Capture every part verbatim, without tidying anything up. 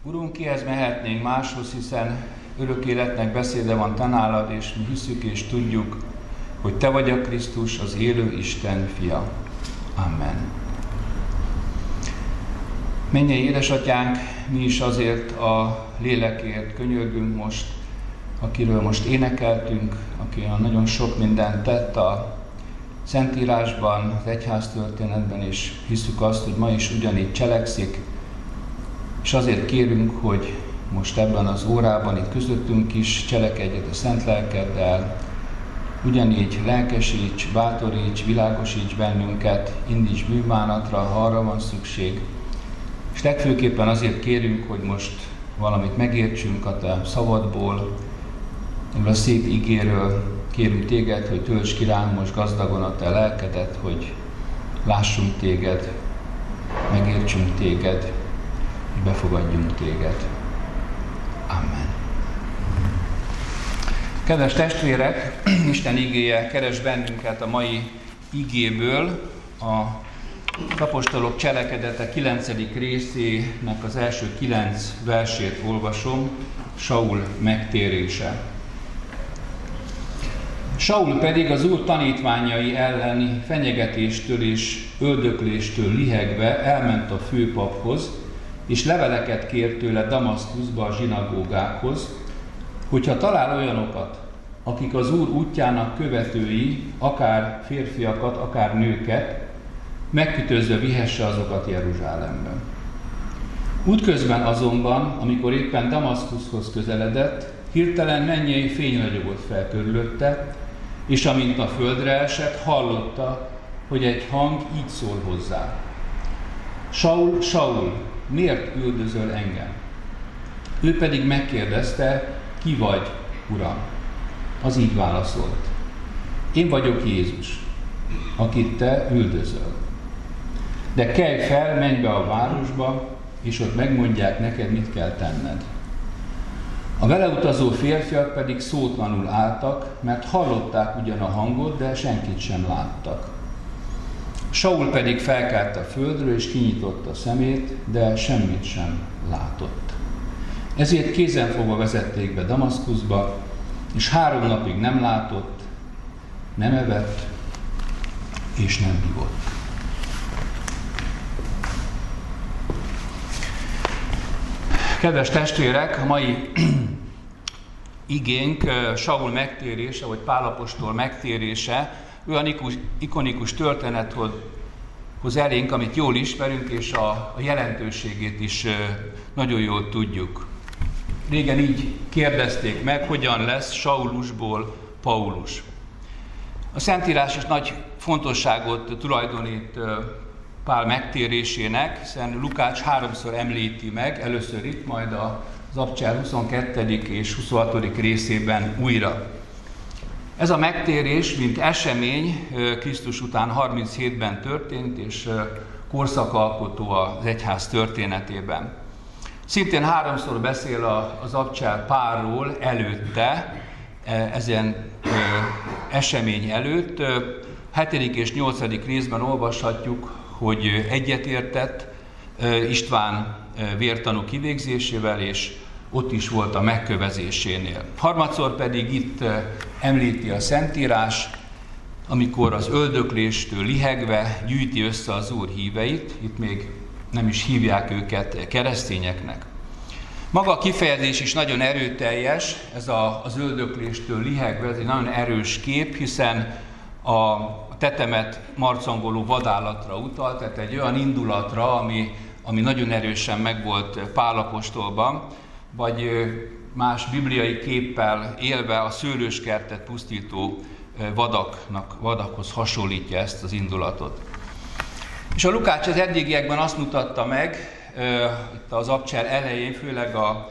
Urunk, kihez mehetnénk máshoz, hiszen örök életnek beszéde van te nálad, és mi hiszük és tudjuk, hogy te vagy a Krisztus, az élő Isten fia. Amen. Mennyei édesatyánk, mi is azért a lélekért könyörgünk most, akiről most énekeltünk, aki olyan nagyon sok mindent tett a Szentírásban, az egyháztörténetben, és hiszük azt, hogy ma is ugyanígy cselekszik, és azért kérünk, hogy most ebben az órában itt közöttünk is cselekedj a szent lelkeddel, ugyanígy lelkesíts, bátoríts, világosíts bennünket, indíts bűnbánatra, ha arra van szükség. És legfőképpen azért kérünk, hogy most valamit megértsünk a te szavadból, ebből a szép igéről. Kérünk téged, hogy tölts ki ránk most gazdagon a te lelkedet, hogy lássunk téged, megértsünk téged, hogy befogadjunk téged. Amen. Kedves testvérek, Isten igéje keres bennünket a mai igéből, a apostolok cselekedete kilencedik részének az első kilenc versét olvasom, Saul megtérése. Saul pedig az Úr tanítványai elleni fenyegetéstől és öldökléstől lihegve elment a főpaphoz, és leveleket kért tőle Damaszkuszba a zsinagógákhoz, hogyha talál olyanokat, akik az Úr útjának követői, akár férfiakat, akár nőket, megkötözve vihesse azokat Jeruzsálemben. Útközben azonban, amikor éppen Damaszkuszhoz közeledett, hirtelen mennyei fény ragyogott fel körülötte, és amint a földre esett, hallotta, hogy egy hang így szól hozzá. Saul, Saul, miért üldözöl engem? Ő pedig megkérdezte, ki vagy, Uram? Az így válaszolt. Én vagyok Jézus, akit te üldözöl. De kelj fel, menj be a városba, és ott megmondják neked, mit kell tenned. A vele utazó férfiak pedig szótlanul álltak, mert hallották ugyan a hangot, de senkit sem láttak. Saul pedig felkelt a földről, és kinyitotta szemét, de semmit sem látott. Ezért kézenfogva vezették be Damaszkuszba, és három napig nem látott, nem evett, és nem ivott. Kedves testvérek, a mai igénk Saul megtérése, vagy Pál apostol megtérése olyan ikonikus történet hoz elénk, amit jól ismerünk, és a, a jelentőségét is nagyon jól tudjuk. Régen így kérdezték meg, hogyan lesz Saulusból Paulus. A Szentírás is nagy fontosságot tulajdonít Pál megtérésének, hiszen Lukács háromszor említi meg, először itt, majd az Abcsel huszonkettedik és huszonhatodik részében újra. Ez a megtérés, mint esemény, Krisztus után harminchétben történt, és korszakalkotó az egyház történetében. Szintén háromszor beszél az Abcsel Pálról előtte, ezen esemény előtt. hetedik és nyolcadik részben olvashatjuk, hogy egyetértett István vértanú kivégzésével, és ott is volt a megkövezésénél. Harmadszor pedig itt említi a Szentírás, amikor az öldökléstől lihegve gyűjti össze az Úr híveit, itt még nem is hívják őket keresztényeknek. Maga a kifejezés is nagyon erőteljes, ez a, az öldökléstől lihegve, ez egy nagyon erős kép, hiszen a tetemet marcangoló vadállatra utal, tehát egy olyan indulatra, ami, ami nagyon erősen megvolt Pál apostolban, vagy más bibliai képpel élve a szőlőskertet pusztító vadaknak, vadakhoz hasonlítja ezt az indulatot. És a Lukács az eddigiekben azt mutatta meg, itt az Abcsel elején, főleg a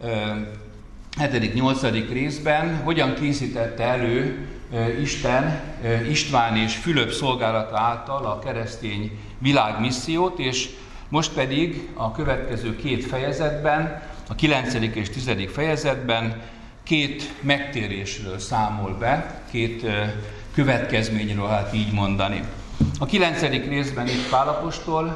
hetedik-nyolcadik részben, hogyan készítette elő Isten István és Fülöp szolgálata által a keresztény világmissziót, és most pedig a következő két fejezetben, a kilencedik és tizedik fejezetben két megtérésről számol be, két következményről, hát így mondani. A kilencedik részben itt Pál apostol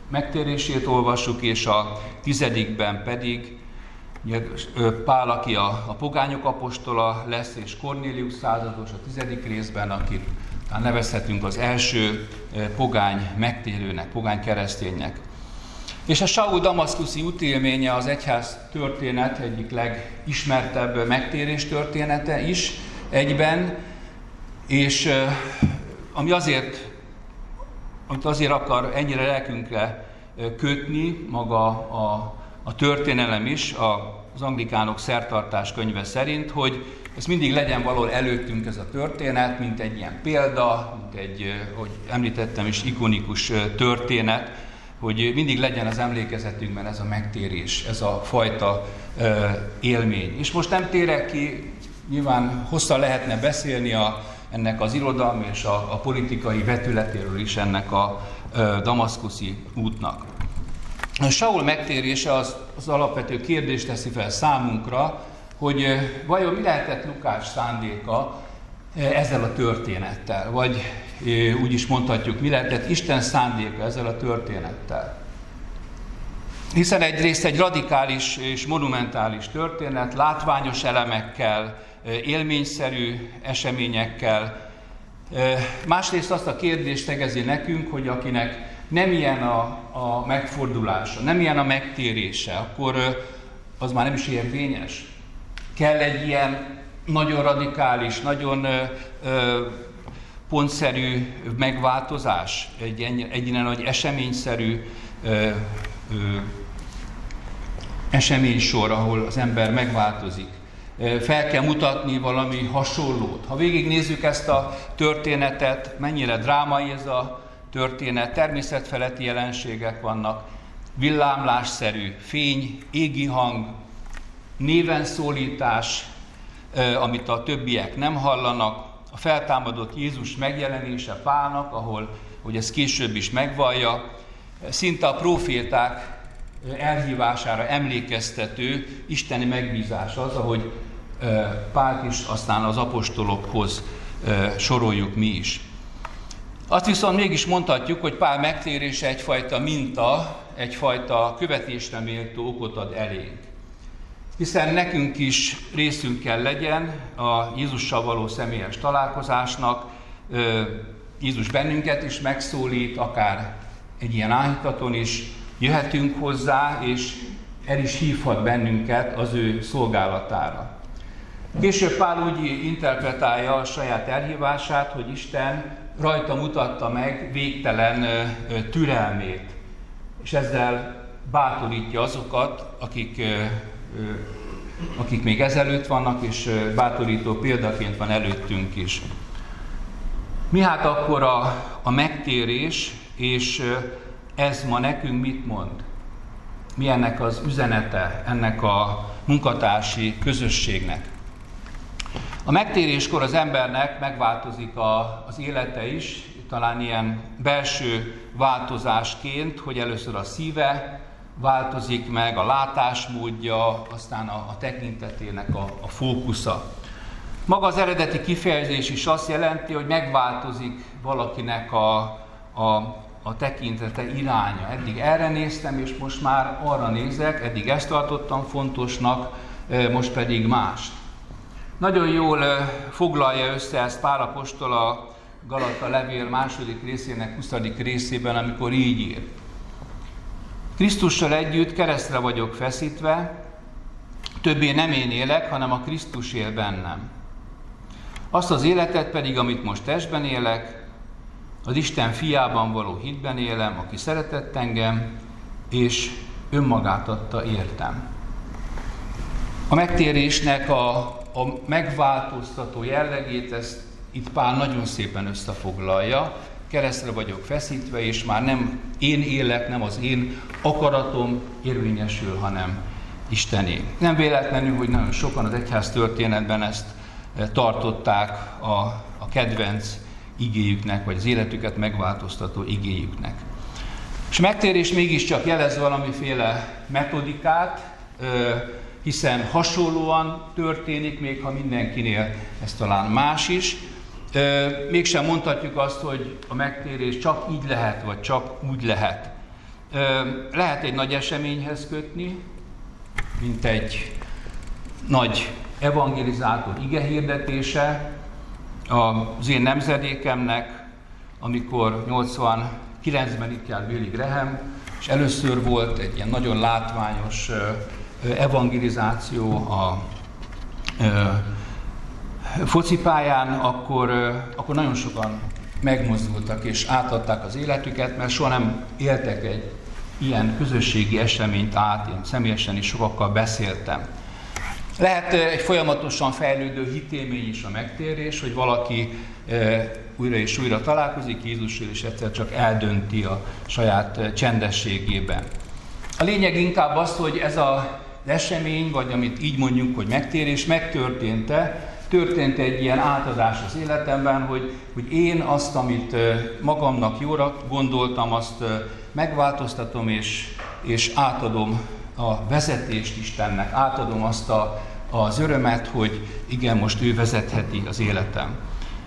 megtérését olvassuk, és a tizedikben pedig Pál, aki a, a pogányok apostola lesz, és Kornélius százados a tizedik részben, akit talán nevezhetünk az első pogány megtérőnek, pogány kereszténynek. És a Saul damaszkuszi útélménye az egyház történet egyik legismertebb megtérés története is egyben, és ami azért, amit azért akar ennyire lelkünkre kötni maga a, a történelem is, az anglikánok szertartás könyve szerint, hogy ez mindig legyen valahol előttünk ez a történet, mint egy ilyen példa, mint egy, hogy említettem is, ikonikus történet, hogy mindig legyen az emlékezetünkben ez a megtérés, ez a fajta ö, élmény. És most nem térek ki, nyilván hosszan lehetne beszélni a, ennek az irodalmi és a, a politikai vetületéről is ennek a ö, damaszkuszi útnak. A Saul megtérése az, az alapvető kérdést teszi fel számunkra, hogy vajon mi lehetett Lukács szándéka ezzel a történettel, vagy úgy is mondhatjuk, mi lehetett Isten szándéka ezzel a történettel. Hiszen egyrészt egy radikális és monumentális történet, látványos elemekkel, élményszerű eseményekkel. Másrészt azt a kérdést tegezi nekünk, hogy akinek nem ilyen a, a megfordulása, nem ilyen a megtérése, akkor az már nem is érvényes. Kell egy ilyen nagyon radikális, nagyon ö, ö, pontszerű megváltozás, egy, egy ilyen nagy eseményszerű ö, ö, eseménysor, ahol az ember megváltozik. Fel kell mutatni valami hasonlót. Ha végignézzük ezt a történetet, mennyire drámai ez a történet, természetfeletti jelenségek vannak, villámlásszerű fény, égi hang, néven szólítás, amit a többiek nem hallanak, a feltámadott Jézus megjelenése Pálnak, ahol, hogy ez később is megvallja, szinte a próféták elhívására emlékeztető isteni megbízás az, ahogy Pált is aztán az apostolokhoz soroljuk mi is. Azt viszont mégis mondhatjuk, hogy Pál megtérése egyfajta minta, egyfajta követésre méltó okot ad elénk. Hiszen nekünk is részünk kell legyen a Jézussal való személyes találkozásnak, Jézus bennünket is megszólít, akár egy ilyen áhítaton is jöhetünk hozzá, és el is hívhat bennünket az ő szolgálatára. Később Pál úgy interpretálja a saját elhívását, hogy Isten rajta mutatta meg végtelen türelmét, és ezzel bátorítja azokat, akik, akik még ezelőtt vannak, és bátorító példaként van előttünk is. Mi hát akkor a, a megtérés, és ez ma nekünk mit mond? Mi ennek az üzenete, ennek a munkatársi közösségnek? A megtéréskor az embernek megváltozik a, az élete is, talán ilyen belső változásként, hogy először a szíve változik meg, a látásmódja, aztán a, a tekintetének a, a fókusza. Maga az eredeti kifejezés is azt jelenti, hogy megváltozik valakinek a, a a tekintete iránya. Eddig erre néztem, és most már arra nézek, eddig ezt tartottam fontosnak, most pedig mást. Nagyon jól foglalja össze ezt Pál apostol a Galata levél második részének huszadik részében, amikor így ír. Krisztussal együtt keresztre vagyok feszítve, többé nem én élek, hanem a Krisztus él bennem. Azt az életet pedig, amit most testben élek, az Isten fiában való hitben élem, aki szeretett engem, és önmagát adta értem. A megtérésnek a, a megváltoztató jellegét, ezt itt Pál nagyon szépen összefoglalja. Keresztre vagyok feszítve, és már nem én élek, nem az én akaratom érvényesül, hanem Istené. Nem véletlenül, hogy nagyon sokan az egyház történetben ezt tartották a, a kedvenc igéjüknek, vagy az életüket megváltoztató igéjüknek. És a megtérés mégiscsak jelez valamiféle metodikát, hiszen hasonlóan történik, még ha mindenkinél ez talán más is. Mégsem mondhatjuk azt, hogy a megtérés csak így lehet, vagy csak úgy lehet. lehet egy nagy eseményhez kötni, mint egy nagy evangelizátor igehirdetése az én nemzedékemnek, amikor nyolcvankilencben itt járt Billy Graham, és először volt egy ilyen nagyon látványos evangelizáció a focipályán, akkor, akkor nagyon sokan megmozdultak és átadták az életüket, mert soha nem éltek egy ilyen közösségi eseményt át, én személyesen is sokakkal beszéltem. Lehet egy folyamatosan fejlődő hitélmény is a megtérés, hogy valaki e, újra és újra találkozik Jézussal, és egyszer csak eldönti a saját csendességében. A lényeg inkább az, hogy ez az esemény, vagy amit így mondjuk, hogy megtérés, megtörtént-e, történt egy ilyen átadás az életemben, hogy, hogy én azt, amit magamnak jóra gondoltam, azt megváltoztatom, és, és átadom a vezetést Istennek, átadom azt a, az örömet, hogy igen, most ő vezetheti az életem.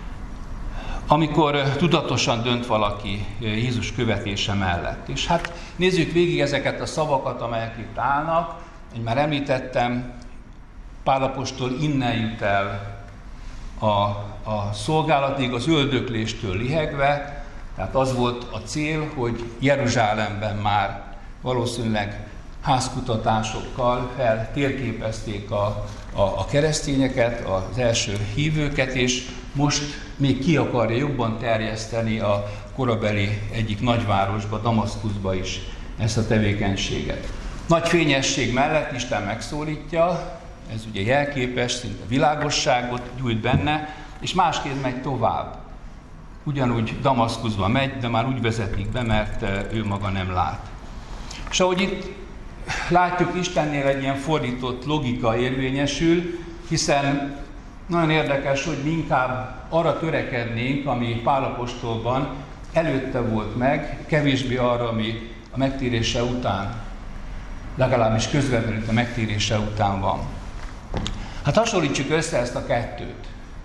Amikor tudatosan dönt valaki Jézus követése mellett. És hát nézzük végig ezeket a szavakat, amelyek itt állnak. Én már említettem, Pál apostol innen jut el a, a szolgálatig, az öldökléstől lihegve, tehát az volt a cél, hogy Jeruzsálemben már valószínűleg házkutatásokkal feltérképezték a, a, a keresztényeket, az első hívőket, és most még ki akarja jobban terjeszteni a korabeli egyik nagyvárosba, Damaszkuszba is ezt a tevékenységet. Nagy fényesség mellett Isten megszólítja, ez ugye jelképes, szinte világosságot gyújt benne, és másképp megy tovább. Ugyanúgy Damaszkuszba megy, de már úgy vezetik be, mert ő maga nem lát. És ahogy itt látjuk, Istennél egy ilyen fordított logika érvényesül, hiszen nagyon érdekes, hogy mi inkább arra törekednénk, ami Pál apostolban előtte volt meg, kevésbé arra, ami a megtérése után, legalábbis közvetlenül a megtérése után van. Hát hasonlítsuk össze ezt a kettőt.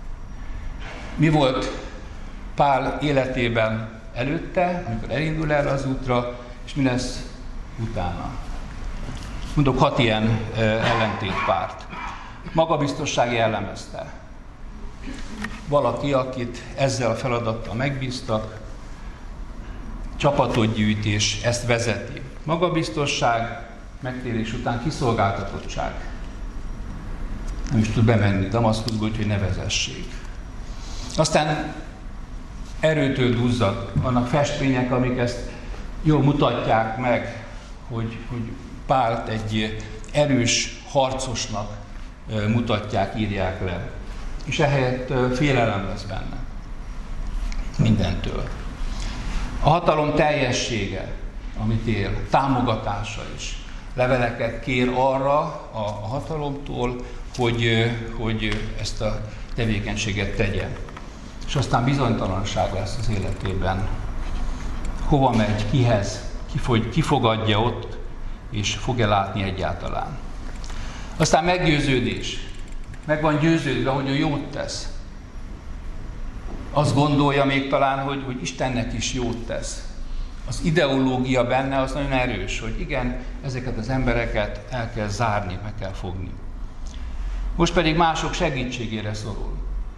Mi volt Pál életében előtte, amikor elindul erre az útra, és mi lesz utána. Mondok hat ilyen ellentétpárt. Magabiztosság jellemezte. Valaki, akit ezzel a feladattal megbíztak, csapatot gyűjt és ezt vezeti. Magabiztosság, megtérés után kiszolgáltatottság. Nem is tud bemenni Damaszkuszba, úgyhogy ne vezessék. Aztán erőtől duzzad. Vannak festmények, amik ezt jól mutatják meg, hogy, hogy Pált egy erős harcosnak mutatják, írják le. És ehelyett félelem lesz benne. Mindentől. A hatalom teljessége, amit él, támogatása is. Leveleket kér arra a hatalomtól, hogy, hogy ezt a tevékenységet tegye. És aztán bizonytalanság lesz az életében. Hova megy, kihez, ki fogadja ott, és fog-e látni egyáltalán. Aztán meggyőződés. Meg van győződve, hogy ő jót tesz. Azt gondolja még talán, hogy, hogy Istennek is jót tesz. Az ideológia benne az nagyon erős, hogy igen, ezeket az embereket el kell zárni, meg kell fogni. Most pedig mások segítségére szorul.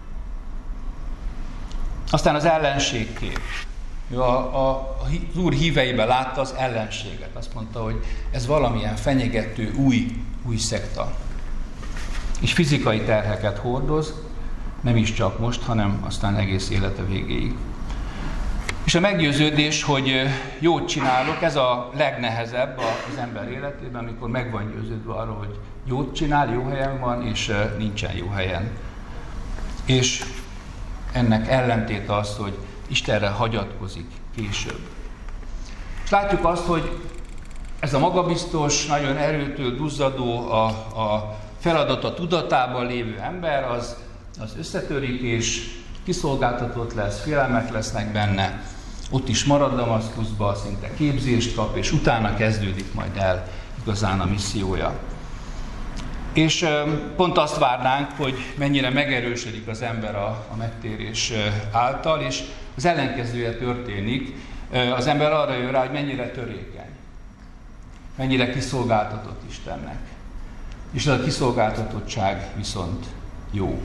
Aztán az ellenségkép. Ő a, a, az Úr híveiben látta az ellenséget. Azt mondta, hogy ez valamilyen fenyegető új, új szekta. És fizikai terheket hordoz, nem is csak most, hanem aztán egész élete végéig. És a meggyőződés, hogy jót csinálok, ez a legnehezebb az ember életében, amikor meg van győződve arról, hogy jót csinál, jó helyen van, és nincsen jó helyen. És ennek ellentéte az, hogy Istenre hagyatkozik később. És látjuk azt, hogy ez a magabiztos, nagyon erőtől duzzadó, a, a feladata tudatában lévő ember, az, az összetörik, és kiszolgáltatott lesz, félelmek lesznek benne, ott is marad Damaszkuszba, szinte képzést kap, és utána kezdődik majd el igazán a missziója. És pont azt várnánk, hogy mennyire megerősödik az ember a, a megtérés által, és az ellenkezője történik. Az ember arra jön rá, hogy mennyire törékeny. mennyire kiszolgáltatott Istennek. És ez a kiszolgáltatottság viszont jó.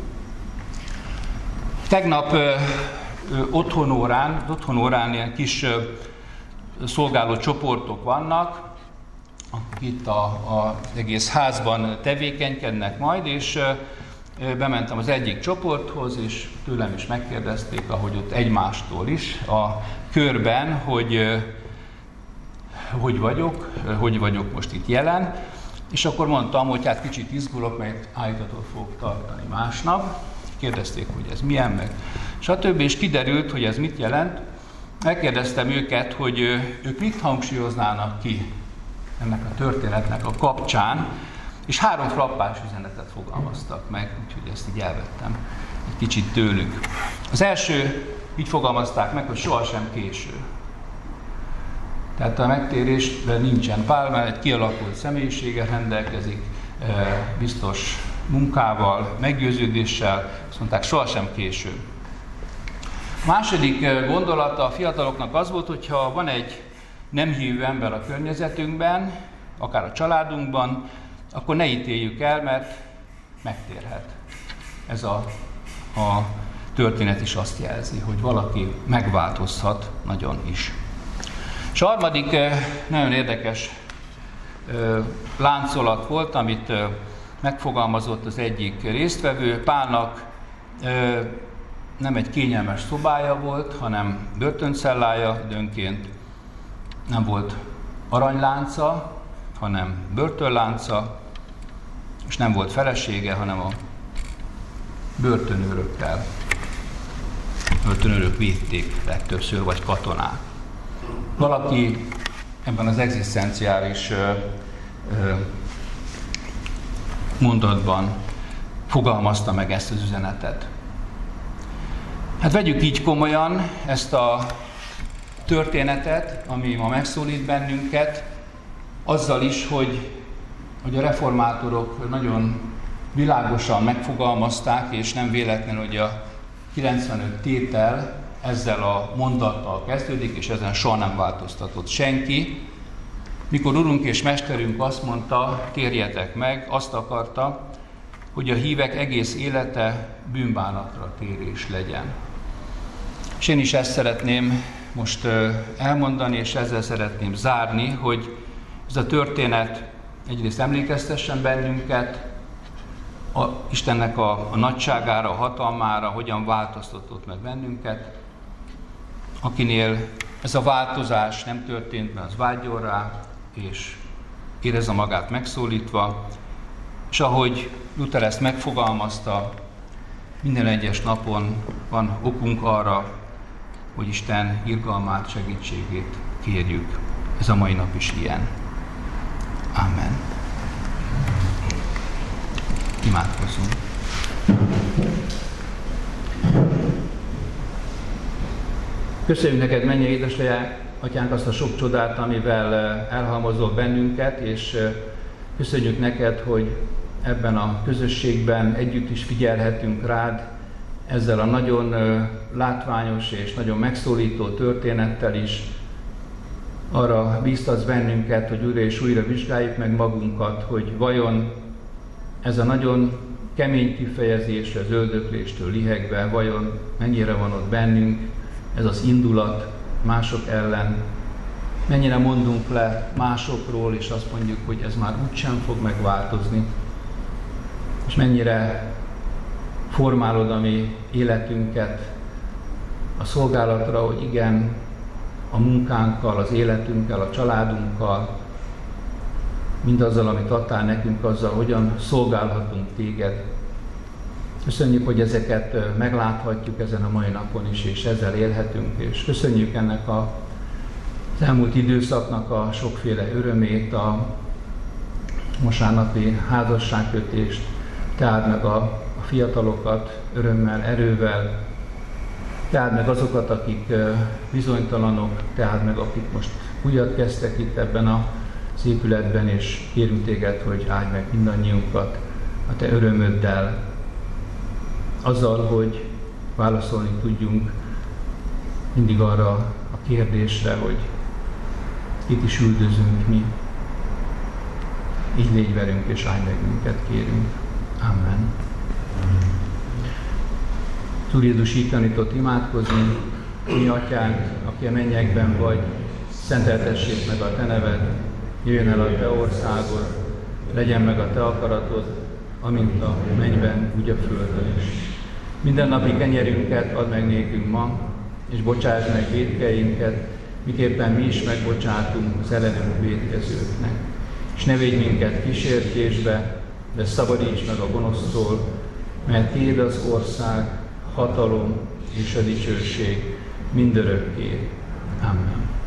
Tegnap ö, ö, otthonórán, otthonórán ilyen kis ö, szolgáló csoportok vannak, akik itt a, a, az egész házban tevékenykednek majd, és ö, ö, bementem az egyik csoporthoz, és tőlem is megkérdezték, ahogy ott egymástól is a körben, hogy ö, hogy vagyok, ö, hogy vagyok most itt jelen, és akkor mondtam, hogy hát kicsit izgulok, mert állítatot fogok tartani másnap. Kérdezték, hogy ez milyen, meg stb. És kiderült, hogy ez mit jelent. Megkérdeztem őket, hogy ők mit hangsúlyoznának ki ennek a történetnek a kapcsán, és három frappás üzenetet fogalmaztak meg, úgyhogy ezt így elvettem egy kicsit tőlük. Az első, így fogalmazták meg, hogy sohasem késő. Tehát a megtérésben nincsen Pál, mert egy kialakult személyiséggel rendelkezik, biztos munkával, meggyőződéssel, azt mondták, sohasem késő. A második gondolata a fiataloknak az volt, hogyha van egy nem hívő ember a környezetünkben, akár a családunkban, akkor ne ítéljük el, mert megtérhet. Ez a, a történet is azt jelzi, hogy valaki megváltozhat nagyon is. És a harmadik nagyon érdekes láncolat volt, amit megfogalmazott az egyik résztvevő. Pálnak nem egy kényelmes szobája volt, hanem börtöncellája időnként. Nem volt aranylánca, hanem börtönlánca, és nem volt felesége, hanem a börtönőrökkel. Börtönőrök védték legtöbbször, vagy katonák. Valaki ebben az egzisztenciális ö, ö, mondatban fogalmazta meg ezt az üzenetet. Hát vegyük így komolyan ezt a történetet, ami ma megszólít bennünket, azzal is, hogy, hogy a reformátorok nagyon világosan megfogalmazták, és nem véletlen, hogy a kilencvenöt tétel ezzel a mondattal kezdődik, és ezen soha nem változtatott senki. Mikor Urunk és Mesterünk azt mondta, térjetek meg, azt akarta, hogy a hívek egész élete bűnbánatra térés legyen. És én is ezt szeretném most elmondani, és ezzel szeretném zárni, hogy ez a történet egyrészt emlékeztessen bennünket a Istennek a, a nagyságára, a hatalmára, hogyan változtatott meg bennünket. Akinél ez a változás nem történt be, az vágyjon rá, és érezze magát megszólítva, és ahogy Luther ezt megfogalmazta, minden egyes napon van okunk arra, hogy Isten irgalmát, segítségét kérjük. Ez a mai nap is ilyen. Amen. Imádkozzunk. Köszönjük neked, mennyei édesatyánk, azt a sok csodát, amivel elhalmozol bennünket, és köszönjük neked, hogy ebben a közösségben együtt is figyelhetünk rád, ezzel a nagyon látványos és nagyon megszólító történettel is. Arra bíztatsz bennünket, hogy újra és újra vizsgáljuk meg magunkat, hogy vajon ez a nagyon kemény kifejezés az öldökléstől lihegve, vajon mennyire van ott bennünk ez az indulat mások ellen, mennyire mondunk le másokról, és azt mondjuk, hogy ez már úgysem fog megváltozni, és mennyire formálod a mi életünket a szolgálatra, hogy igen, a munkánkkal, az életünkkel, a családunkkal, mindazzal, amit adtál nekünk, azzal, hogyan szolgálhatunk téged. Köszönjük, hogy ezeket megláthatjuk ezen a mai napon is, és ezzel élhetünk, és köszönjük ennek a, az elmúlt időszaknak a sokféle örömét, a vasárnapi házasságkötést, tehát meg a, a fiatalokat örömmel, erővel, tehát meg azokat, akik bizonytalanok, tehát meg akik most újat kezdtek itt ebben az épületben, és kérünk téged, hogy áldj meg mindannyiunkat a te örömöddel, azzal, hogy válaszolni tudjunk mindig arra a kérdésre, hogy kit is üldözünk mi, Így légy velünk, és állj meg minket, kérünk. Amen. Úr Jézus, így tanított imádkozni. Mi Atyánk, aki a mennyekben vagy, szenteltessék meg a Te neved, jöjjön el a Te országod, legyen meg a Te akaratod, amint a mennyben, úgy a földön is. Minden napi kenyerünket add meg nékünk ma, és bocsáss meg vétkeinket, miképpen mi is megbocsátunk az ellenünk vétkezőknek. És ne védj minket kísértésbe, de szabadíts meg a gonosztól, mert Tiéd az ország, hatalom és a dicsőség mindörökké. Amen.